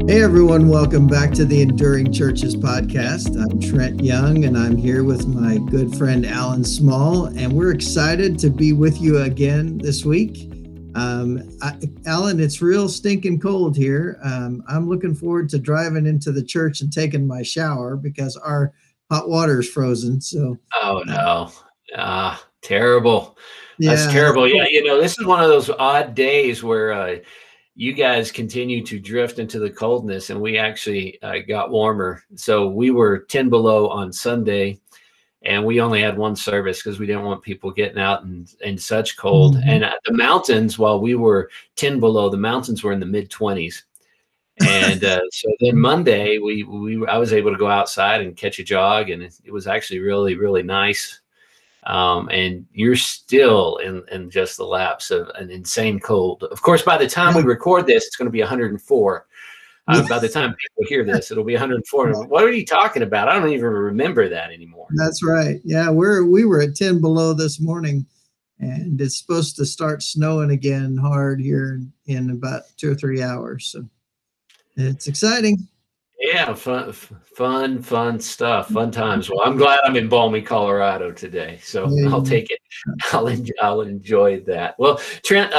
Hey everyone, welcome back to the Enduring Churches podcast. I'm Trent Young and I'm here with my good friend Alan Small, and we're excited to be with you again this week. Alan, it's real stinking cold here. I'm looking forward to driving into the church and taking my shower because our hot water is frozen. So, Oh no. Terrible. That's yeah, terrible. Yeah, this is one of those odd days where you guys continue to drift into the coldness, and we actually got warmer. So we were 10 below on Sunday, and we only had one service because we didn't want people getting out in such cold. Mm-hmm. And at the mountains, while we were 10 below, the mountains were in the mid 20s. And so then Monday, I was able to go outside and catch a jog, and it was actually really, really nice. And you're still in just the lapse of an insane cold. Of course, by the time we record this, it's going to be 104. By the time people hear this, it'll be 104. What are you talking about? I don't even remember that anymore. That's right. Yeah, we were at 10 below this morning, and it's supposed to start snowing again hard here in about 2 or 3 hours. So it's exciting. Yeah, fun stuff, fun times. Well, I'm glad I'm in balmy Colorado today, so I'll take it. I'll enjoy that. Well, Trent,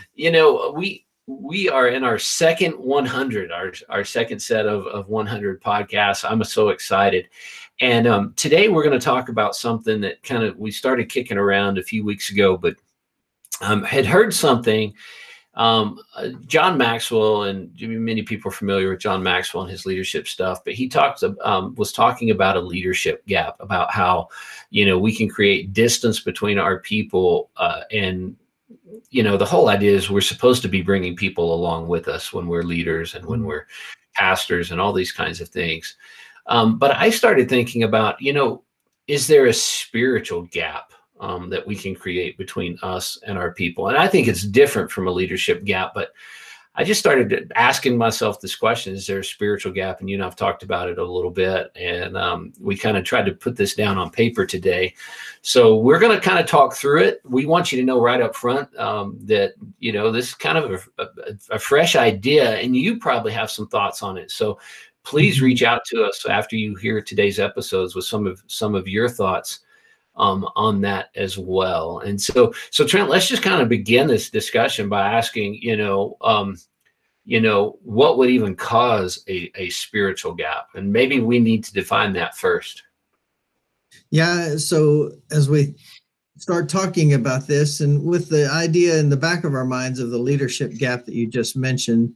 we are in our second 100, our second set of 100 podcasts. I'm so excited, and today we're going to talk about something that we started kicking around a few weeks ago, but had heard something. John Maxwell, and many people are familiar with John Maxwell and his leadership stuff, but he was talking about a leadership gap, about how, we can create distance between our people. And the whole idea is we're supposed to be bringing people along with us when we're leaders and when we're pastors and all these kinds of things. But I started thinking about, is there a spiritual gap that we can create between us and our people? And I think it's different from a leadership gap, but I just started asking myself this question: is there a spiritual gap? And I've talked about it a little bit, and we kind of tried to put this down on paper today. So we're going to kind of talk through it. We want you to know right up front that, this is kind of a fresh idea, and you probably have some thoughts on it. So please reach out to us after you hear today's episodes with some of your thoughts on that as well. And so Trent, let's just kind of begin this discussion by asking, what would even cause a spiritual gap? And maybe we need to define that first. Yeah. So as we start talking about this, and with the idea in the back of our minds of the leadership gap that you just mentioned,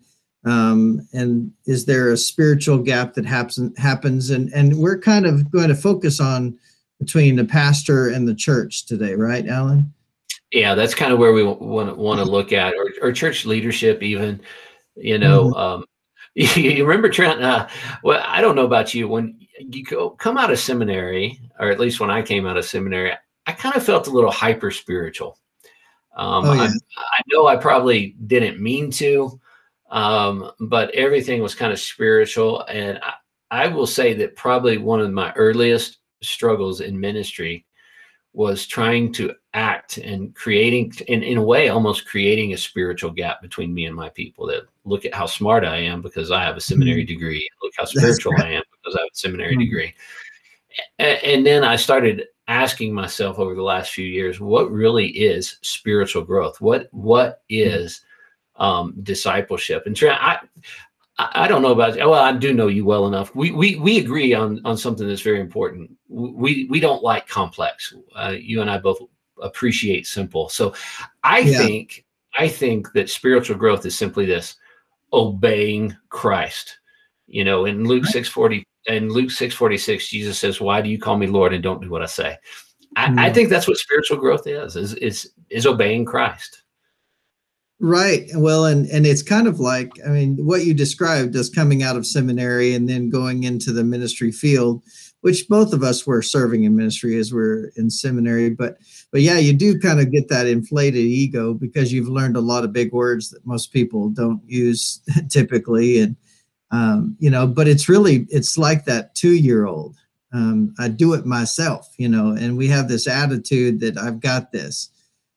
and is there a spiritual gap that happens? And we're kind of going to focus on between the pastor and the church today, right, Alan? Yeah, that's kind of where we want to look at, or church leadership even. You remember, Trent, well, I don't know about you, when you come out of seminary, or at least when I came out of seminary, I kind of felt a little hyper spiritual. I know I probably didn't mean to, but everything was kind of spiritual. And I will say that probably one of my earliest struggles in ministry was trying to act and creating, in a way, almost creating a spiritual gap between me and my people. That look at how smart I am because I have a seminary degree. Look how spiritual I am because I have a seminary degree. And then I started asking myself over the last few years, what really is spiritual growth? What is discipleship? And Trent, I don't know about, well, I do know you well enough. We agree on something that's very important. We don't like complex. You and I both appreciate simple. So I think that spiritual growth is simply this: obeying Christ. In Luke 6:40 and Luke 6:46, Jesus says, "Why do you call me Lord and don't do what I say?" I think that's what spiritual growth is obeying Christ. Right. Well, and it's kind of like, what you described as coming out of seminary and then going into the ministry field, which both of us were serving in ministry as we're in seminary. But yeah, you do kind of get that inflated ego because you've learned a lot of big words that most people don't use typically. And, but it's like that 2-year-old. I do it myself, and we have this attitude that I've got this.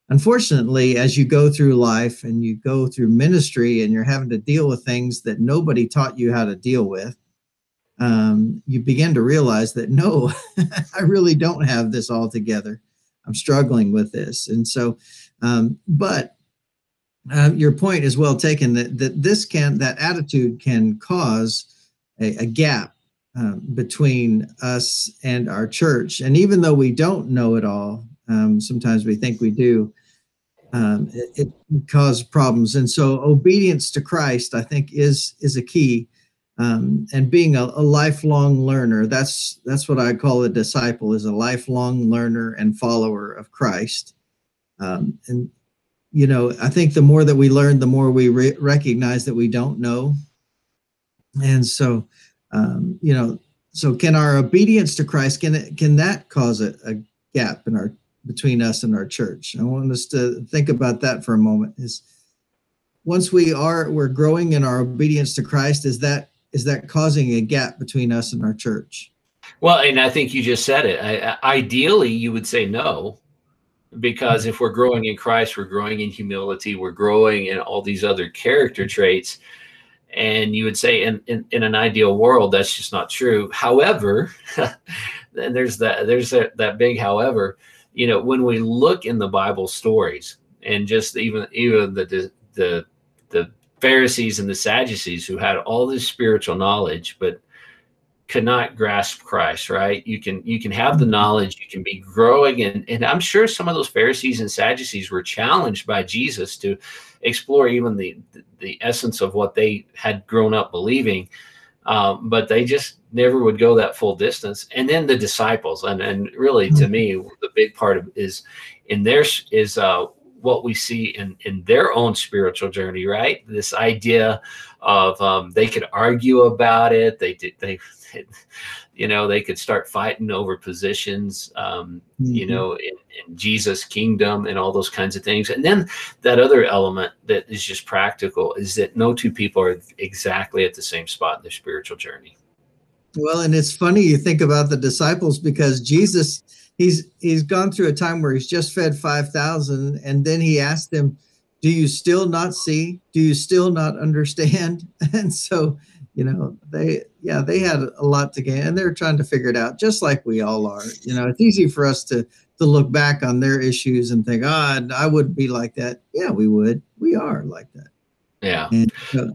unfortunately, as you go through life and you go through ministry and you're having to deal with things that nobody taught you how to deal with, you begin to realize that no, I really don't have this all together. I'm struggling with this. And so, but your point is well taken, that attitude can cause a gap between us and our church. And even though we don't know it all, sometimes we think we do, it causes problems. And so obedience to Christ, I think, is a key. And being a lifelong learner, that's what I call a disciple, is a lifelong learner and follower of Christ. And I think the more that we learn, the more we recognize that we don't know. And so, so can our obedience to Christ, can that cause a gap between us and our church? I want us to think about that for a moment. Is once we're growing in our obedience to Christ, is that causing a gap between us and our church? Well, and I think you just said it. Ideally, you would say no, because if we're growing in Christ, we're growing in humility, we're growing in all these other character traits. And you would say in an ideal world, that's just not true. However, and there's that big however, when we look in the Bible stories, and just even the Pharisees and the Sadducees, who had all this spiritual knowledge, but could not grasp Christ, right? You can have the knowledge, you can be growing, and I'm sure some of those Pharisees and Sadducees were challenged by Jesus to explore even the essence of what they had grown up believing, but they just never would go that full distance. And then the disciples, and really to me, the big part of is in theirs is what we see in their own spiritual journey, right? This idea of they could argue about it. They could start fighting over positions, in Jesus' kingdom and all those kinds of things. And then that other element that is just practical is that no two people are exactly at the same spot in their spiritual journey. Well, and it's funny you think about the disciples, because Jesus, he's gone through a time where he's just fed 5,000, and then he asked them, "Do you still not see? Do you still not understand?" And so, they had a lot to gain, and they're trying to figure it out, just like we all are. It's easy for us to look back on their issues and think, I wouldn't be like that. Yeah, we would. We are like that. Yeah. And,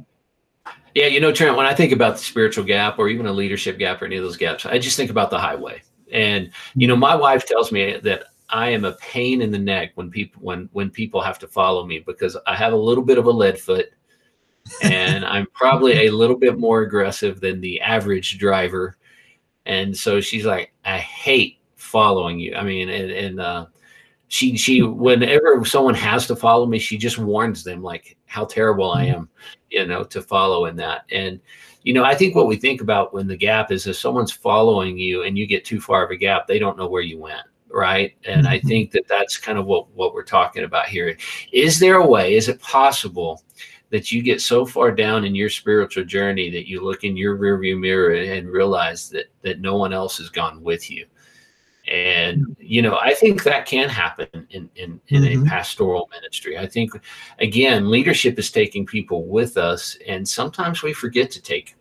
yeah, Trent, when I think about the spiritual gap or even a leadership gap or any of those gaps, I just think about the highway. And, my wife tells me that I am a pain in the neck when people have to follow me, because I have a little bit of a lead foot, and I'm probably a little bit more aggressive than the average driver. And so she's like, I hate following you. I mean, and she whenever someone has to follow me, she just warns them like how terrible I am, to follow in that. And, I think what we think about when the gap is if someone's following you and you get too far of a gap, they don't know where you went. Right. And I think that's kind of what we're talking about here. Is there a way, is it possible that you get so far down in your spiritual journey that you look in your rearview mirror and realize that no one else has gone with you? And, I think that can happen in a pastoral ministry. I think, again, leadership is taking people with us, and sometimes we forget to take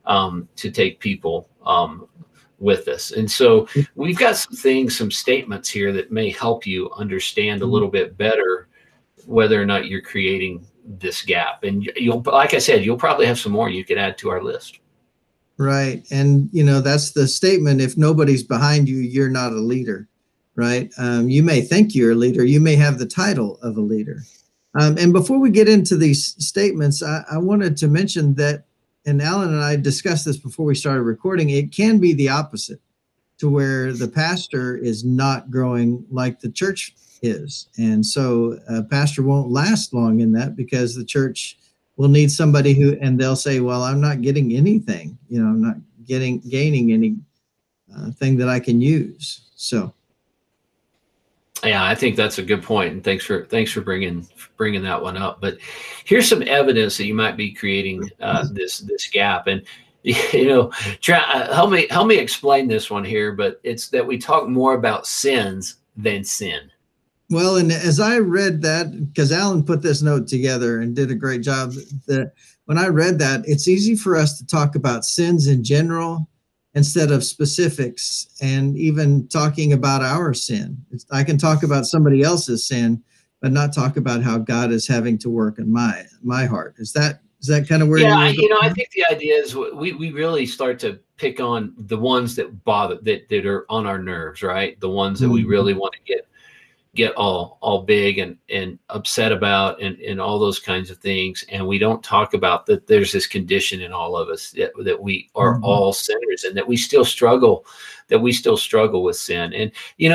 people with us. And so we've got some statements here that may help you understand a little bit better whether or not you're creating this gap. And like I said, you'll probably have some more you could add to our list. Right. And, that's the statement. If nobody's behind you, you're not a leader, right? You may think you're a leader. You may have the title of a leader. And before we get into these statements, I wanted to mention that, and Alan and I discussed this before we started recording, it can be the opposite, to where the pastor is not growing like the church is. And so a pastor won't last long in that, because the church will need somebody and they'll say, well, I'm not getting anything, I'm not gaining any thing that I can use. So. Yeah, I think that's a good point, and thanks for bringing that one up. But here's some evidence that you might be creating this gap. And help me explain this one here. But it's that we talk more about sins than sin. Well, and as I read that, because Alan put this note together and did a great job, that when I read that, it's easy for us to talk about sins in general instead of specifics, and even talking about our sin. I can talk about somebody else's sin, but not talk about how God is having to work in my heart. Is that kind of where Yeah, you were I going? think the idea is we really start to pick on the ones that bother that are on our nerves, right? The ones that we Mhm. really want to get all big and upset about and all those kinds of things, and we don't talk about that there's this condition in all of us that we are Mhm. all sinners and that we still struggle with sin. And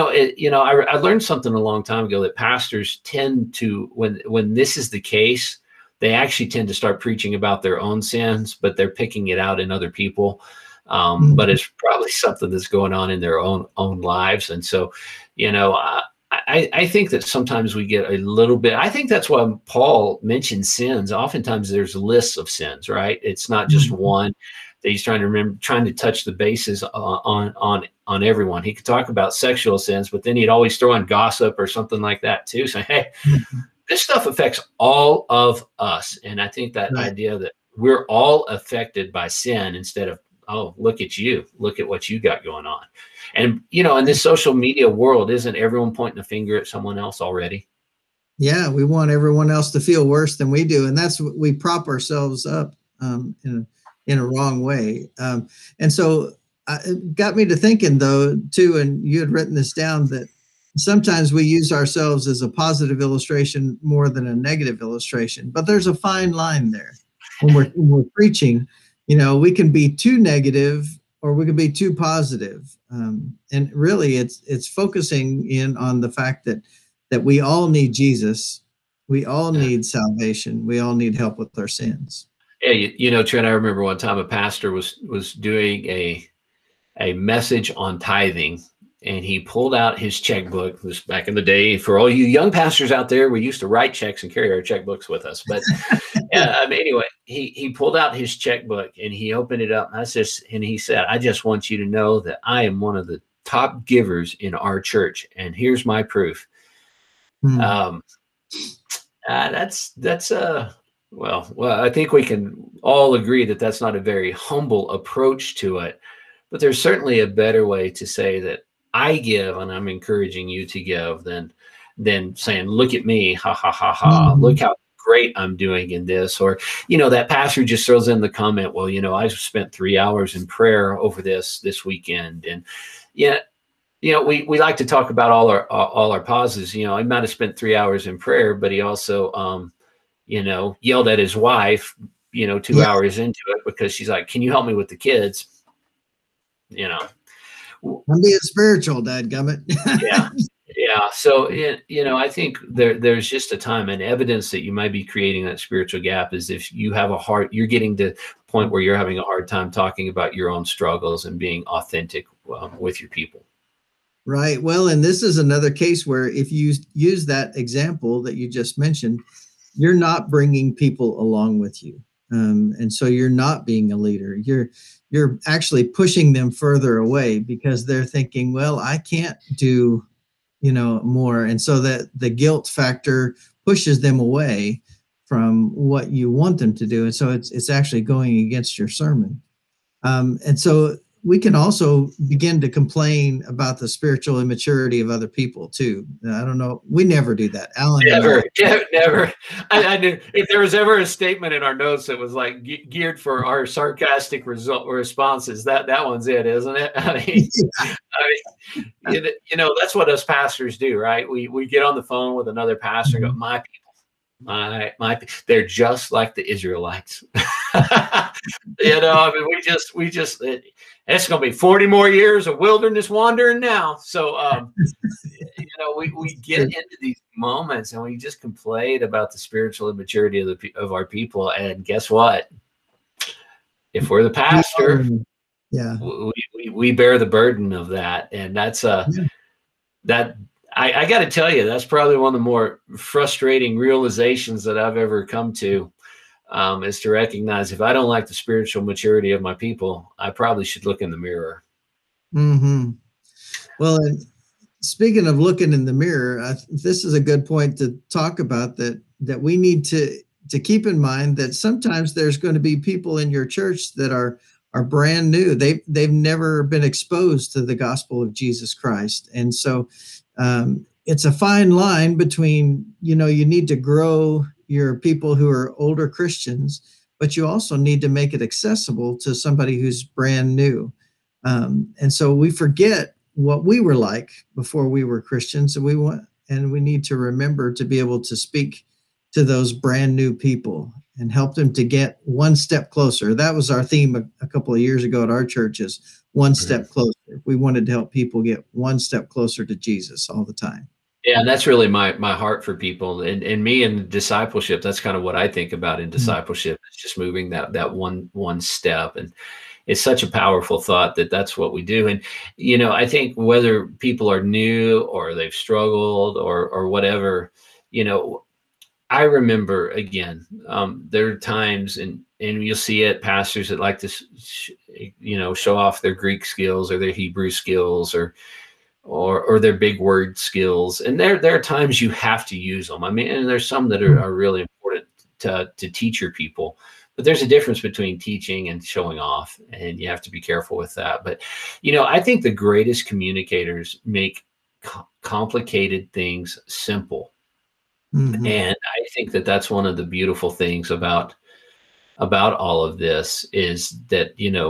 I learned something a long time ago that pastors tend to, when this is the case, they actually tend to start preaching about their own sins, but they're picking it out in other people. But Mhm. it's probably something that's going on in their own lives. And so, you know, I think that sometimes we get a little bit. I think that's why Paul mentions sins. Oftentimes there's lists of sins, right? It's not just Mhm. one that he's trying to remember, trying to touch the bases on everyone. He could talk about sexual sins, but then he'd always throw in gossip or something like that too. So hey, Mhm. this stuff affects all of us, and I think that Right. idea that we're all affected by sin instead of, oh, look at you, look at what you got going on. And in this social media world, isn't everyone pointing a finger at someone else already? Yeah, we want everyone else to feel worse than we do, and that's what we prop ourselves up in a wrong way. And so it got me to thinking, though, too. And you had written this down, that sometimes we use ourselves as a positive illustration more than a negative illustration. But there's a fine line there. When we're preaching, we can be too negative or we can be too positive. And really, it's focusing in on the fact that we all need Jesus. We all Yeah. need salvation. We all need help with our sins. Yeah, Trent, I remember one time a pastor was doing a message on tithing, and he pulled out his checkbook. This was back in the day. For all you young pastors out there, we used to write checks and carry our checkbooks with us. But anyway, he pulled out his checkbook and he opened it up. And he said, "I just want you to know that I am one of the top givers in our church, and here's my proof." Hmm. Um, that's well, I think we can all agree that that's not a very humble approach to it, but there's certainly a better way to say that I give and I'm encouraging you to give than saying, "Look at me, ha ha ha ha, look Mhm. how great I'm doing in this." Or that pastor just throws in the comment, "Well, I've spent 3 hours in prayer over this weekend." And yeah, we like to talk about all our pauses. He might have spent 3 hours in prayer, but he also yelled at his wife, two Yeah, hours into it because she's like, "Can you help me with the kids?" You know, I'm being spiritual, dadgummit. yeah, yeah. So I think there's just a time and evidence that you might be creating that spiritual gap is if you have a heart, you're getting to the point where you're having a hard time talking about your own struggles and being authentic with your people. Right. Well, and this is another case where if you use that example that you just mentioned, you're not bringing people along with you, and so you're not being a leader. You're actually pushing them further away because they're thinking, well, I can't do more, and so that the guilt factor pushes them away from what you want them to do, and so it's actually going against your sermon. And so we can also begin to complain about the spiritual immaturity of other people too. I don't know. We never do that, Alan and I. Never, never. I knew if there was ever a statement in our notes that was like geared for our sarcastic responses, that one's it, isn't it? That's what us pastors do, right? We get on the phone with another pastor and go, Mhm. "My people, they're just like the Israelites." I mean, it's going to be 40 more years of wilderness wandering now. So, we get into these moments and we just complain about the spiritual immaturity of our people. And guess what? If we're the We pastor, all- Yeah. we bear the burden of that. And that's Yeah. that I got to tell you, that's probably one of the more frustrating realizations that I've ever come to, is to recognize if I don't like the spiritual maturity of my people, I probably should look in the mirror. Hmm. Well, and speaking of looking in the mirror, this is a good point to talk about, that we need to keep in mind that sometimes there's going to be people in your church that are brand new. They've never been exposed to the gospel of Jesus Christ, and so it's a fine line between, you need to grow your people who are older Christians, but you also need to make it accessible to somebody who's brand new. And so we forget what we were like before we were Christians, and we need to remember to be able to speak to those brand new people and help them to get one step closer. That was our theme a couple of years ago at our church, is one step closer. We wanted to help people get one step closer to Jesus all the time. Yeah, and that's really my heart for people, and me in discipleship. That's kind of what I think about in discipleship. It's just moving that one step, and it's such a powerful thought that that's what we do. And I think whether people are new or they've struggled or whatever, I remember again, there are times, and you'll see it, pastors that like to show off their Greek skills or their Hebrew skills or their big word skills. And there are times you have to use them. I mean, and there's some that are really important to teach your people, but there's a difference between teaching and showing off, and you have to be careful with that. But, I think the greatest communicators make complicated things simple. Mm-hmm. And I think that that's one of the beautiful things about all of this, is that,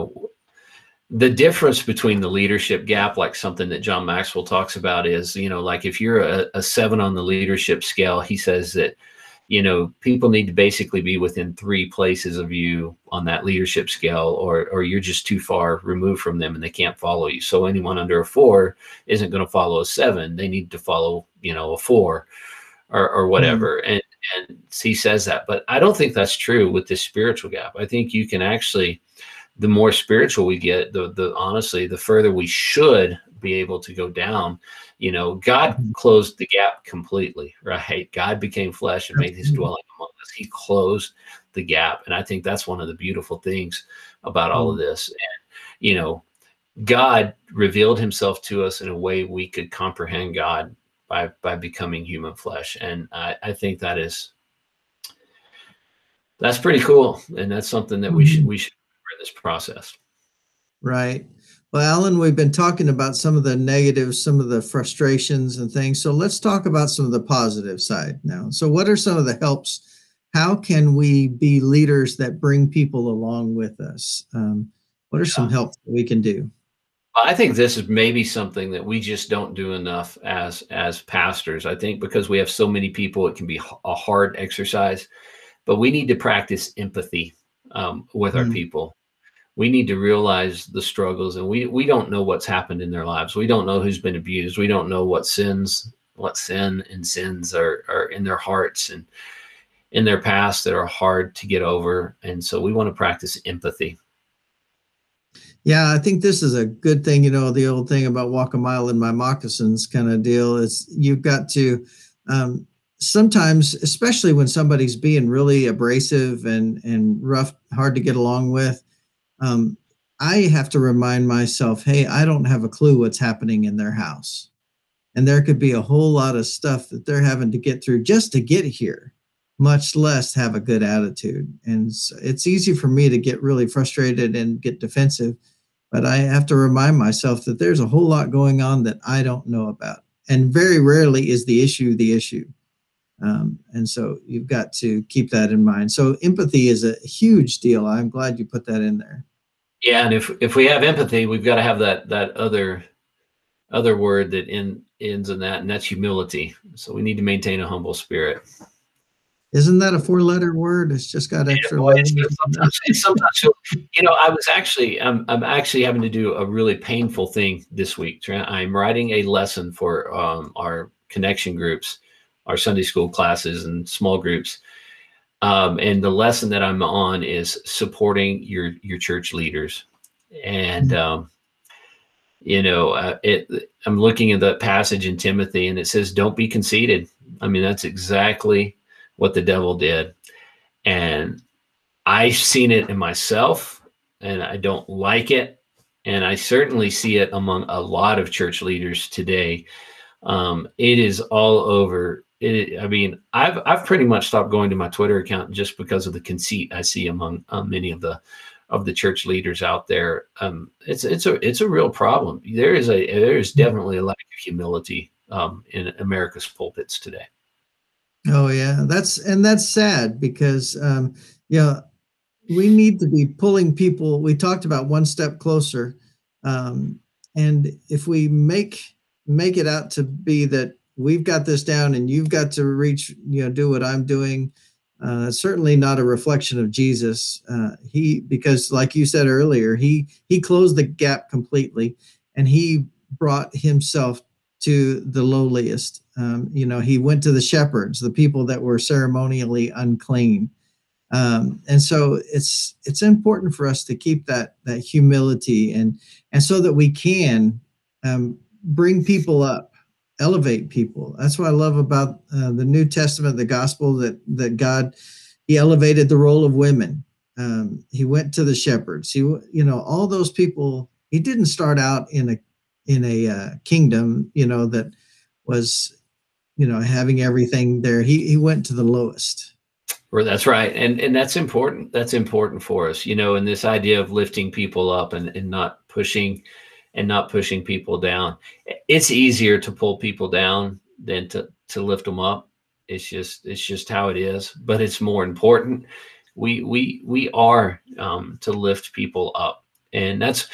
the difference between the leadership gap, like something that John Maxwell talks about, is, like if you're a 7 on the leadership scale, he says that, people need to basically be within 3 places of you on that leadership scale, or you're just too far removed from them and they can't follow you. So anyone under a 4 isn't going to follow a 7. They need to follow, a 4 or whatever. Mm. And he says that, but I don't think that's true with this spiritual gap. I think you can actually, the more spiritual we get, the honestly, the further we should be able to go down. God closed the gap completely, right? God became flesh and made his dwelling among us. He closed the gap. And I think that's one of the beautiful things about all of this. And, God revealed himself to us in a way we could comprehend God by becoming human flesh. And I think that's pretty cool. And that's something that we should remember in this process. Right. Well, Alan, we've been talking about some of the negatives, some of the frustrations and things. So let's talk about some of the positive side now. So what are some of the helps? How can we be leaders that bring people along with us? What are some helps that we can do? I think this is maybe something that we just don't do enough as pastors. I think because we have so many people, it can be a hard exercise, but we need to practice empathy with our people. We need to realize the struggles, and we don't know what's happened in their lives. We don't know who's been abused. We don't know what sin and sins are in their hearts and in their past that are hard to get over. And so we want to practice empathy. Yeah, I think this is a good thing. The old thing about walk a mile in my moccasins kind of deal is you've got to sometimes, especially when somebody's being really abrasive and rough, hard to get along with, I have to remind myself, hey, I don't have a clue what's happening in their house. And there could be a whole lot of stuff that they're having to get through just to get here, much less have a good attitude. And so it's easy for me to get really frustrated and get defensive, but I have to remind myself that there's a whole lot going on that I don't know about. And very rarely is the issue the issue. And so you've got to keep that in mind. So empathy is a huge deal. I'm glad you put that in there. Yeah. And if we have empathy, we've got to have that other word that ends in that, and that's humility. So we need to maintain a humble spirit. Isn't that a 4-letter word? It's just got extra letters. Sometimes, I'm actually having to do a really painful thing this week. I'm writing a lesson for our connection groups, our Sunday school classes and small groups. And the lesson that I'm on is supporting your church leaders. And, I'm looking at the passage in Timothy, and it says, don't be conceited. I mean, that's exactly what the devil did. And I've seen it in myself, and I don't like it. And I certainly see it among a lot of church leaders today, It is all over. I mean, I've pretty much stopped going to my Twitter account just because of the conceit I see among many of the church leaders out there. It's a real problem. There is definitely a lack of humility in America's pulpits today. Oh yeah, that's sad because you know, we need to be pulling people. We talked about one step closer, and if we make it out to be that we've got this down and you've got to reach, do what I'm doing, certainly not a reflection of Jesus. Because like you said earlier, he closed the gap completely, and he brought himself to the lowliest. He went to the shepherds, the people that were ceremonially unclean. And so it's important for us to keep that humility, and so that we can bring people up, elevate people. That's what I love about the New Testament, the gospel, that God, he elevated the role of women. He went to the shepherds. All those people. He didn't start out in a kingdom, that was, having everything there. He went to the lowest. That's right. And that's important. That's important for us, and this idea of lifting people up and not pushing people down. It's easier to pull people down than to lift them up. It's just how it is, but it's more important. We are to lift people up. And that's,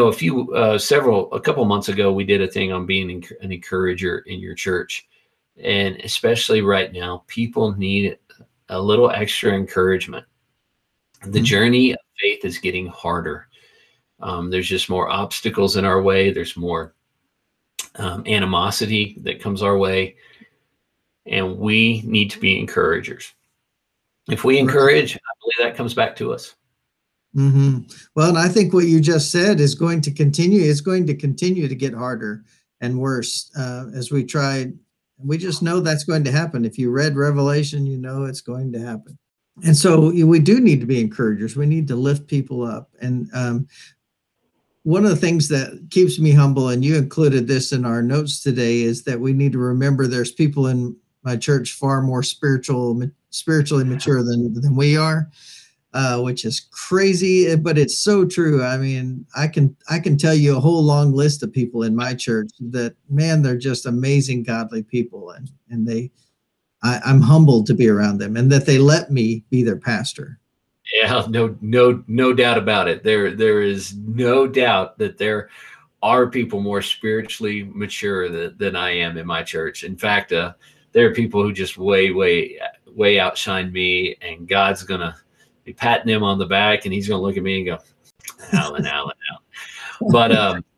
a couple months ago, we did a thing on being an encourager in your church. And especially right now, people need a little extra encouragement. The journey of faith is getting harder. There's just more obstacles in our way. There's more animosity that comes our way. And we need to be encouragers. If we encourage, I believe that comes back to us. Mm-hmm. Well, and I think what you just said is going to continue. It's going to continue to get harder and worse as we try. We just know that's going to happen. If you read Revelation, it's going to happen. And so we do need to be encouragers. We need to lift people up. And one of the things that keeps me humble, and you included this in our notes today, is that we need to remember there's people in my church far more spiritually mature than we are. Which is crazy, but it's so true. I mean, I can tell you a whole long list of people in my church that, man, they're just amazing, godly people, and I'm humbled to be around them, and that they let me be their pastor. Yeah, no doubt about it. There is no doubt that there are people more spiritually mature than I am in my church. In fact, there are people who just way outshine me, and God's gonna be patting him on the back, and he's going to look at me and go, Alan. But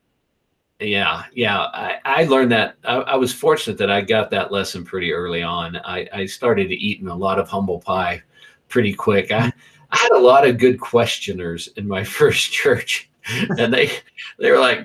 I learned that. I was fortunate that I got that lesson pretty early on. I started eating a lot of humble pie pretty quick. I had a lot of good questioners in my first church, and they were like,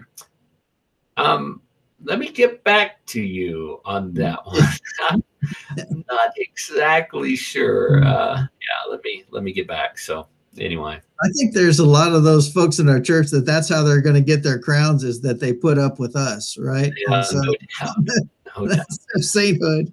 let me get back to you on that one. I'm not exactly sure. Let me get back. So anyway, I think there's a lot of those folks in our church that's how they're going to get their crowns, is that they put up with us, right? Yeah, so, no doubt. That's their sainthood.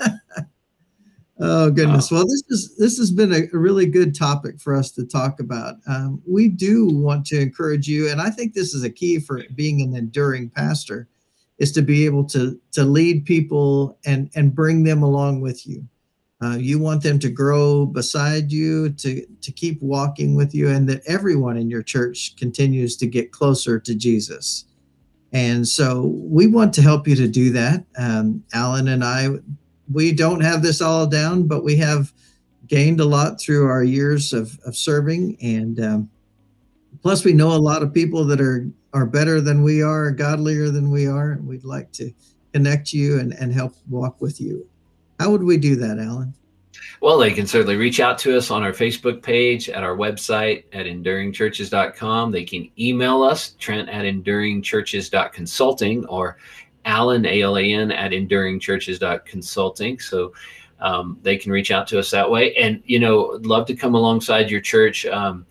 Oh goodness. Well, this has been a really good topic for us to talk about. We do want to encourage you, and I think this is a key for being an enduring pastor, is to be able to lead people and bring them along with you. You want them to grow beside you, to keep walking with you, and that everyone in your church continues to get closer to Jesus. And so we want to help you to do that. Alan and I, we don't have this all down, but we have gained a lot through our years of serving. And plus, we know a lot of people that are better than we are, godlier than we are. And we'd like to connect you and help walk with you. How would we do that, Alan? Well, they can certainly reach out to us on our Facebook page, at our website at enduringchurches.com. They can email us, Trent at enduringchurches.consulting, or Alan, ALAN, at enduringchurches.consulting. So they can reach out to us that way. And, I'd love to come alongside your church.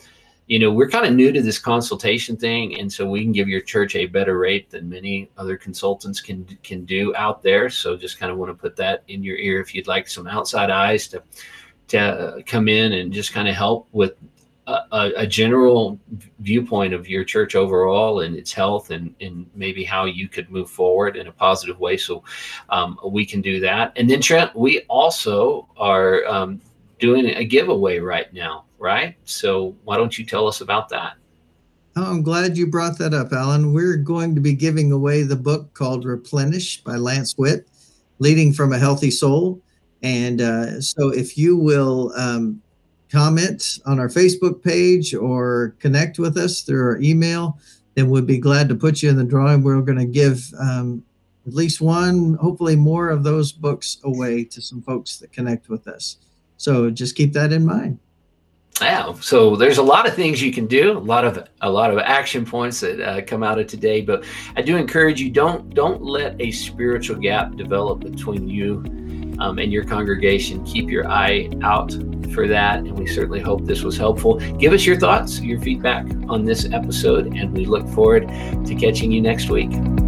we're kind of new to this consultation thing, and so we can give your church a better rate than many other consultants can do out there. So just kind of want to put that in your ear if you'd like some outside eyes to come in and just kind of help with a general viewpoint of your church overall and its health, and maybe how you could move forward in a positive way. So we can do that. And then Trent, we also are doing a giveaway right now, right? So why don't you tell us about that? Oh, I'm glad you brought that up, Alan. We're going to be giving away the book called Replenish by Lance Witt, Leading from a Healthy Soul. And so if you will comment on our Facebook page or connect with us through our email, then we'd be glad to put you in the drawing. We're going to give at least one, hopefully more of those books away to some folks that connect with us. So just keep that in mind. Yeah, so there's a lot of things you can do, a lot of action points that come out of today. But I do encourage you, don't let a spiritual gap develop between you and your congregation. Keep your eye out for that, and we certainly hope this was helpful. Give us your thoughts, your feedback on this episode, and we look forward to catching you next week.